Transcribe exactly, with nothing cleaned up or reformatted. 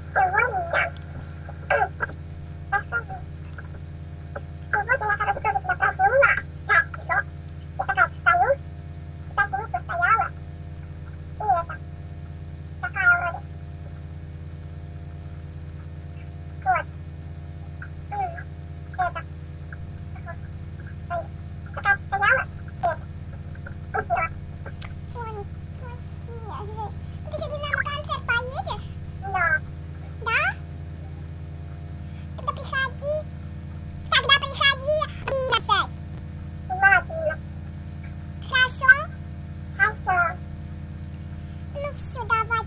Сегодня расскажу. Сегодня я, короче, тоже себя проснула. Час часов. Я такая встаю, пять минут постояла. И это, такая вроде. Вот. М, Это. Такая стояла. Это. И села. Ой, вообще жесть. Ну, ты сегодня на концерт поедешь? Да. Да? Тогда приходи. Тогда приходи в одиннадцать. Ладно. Хорошо? Хорошо. Ну все, давай.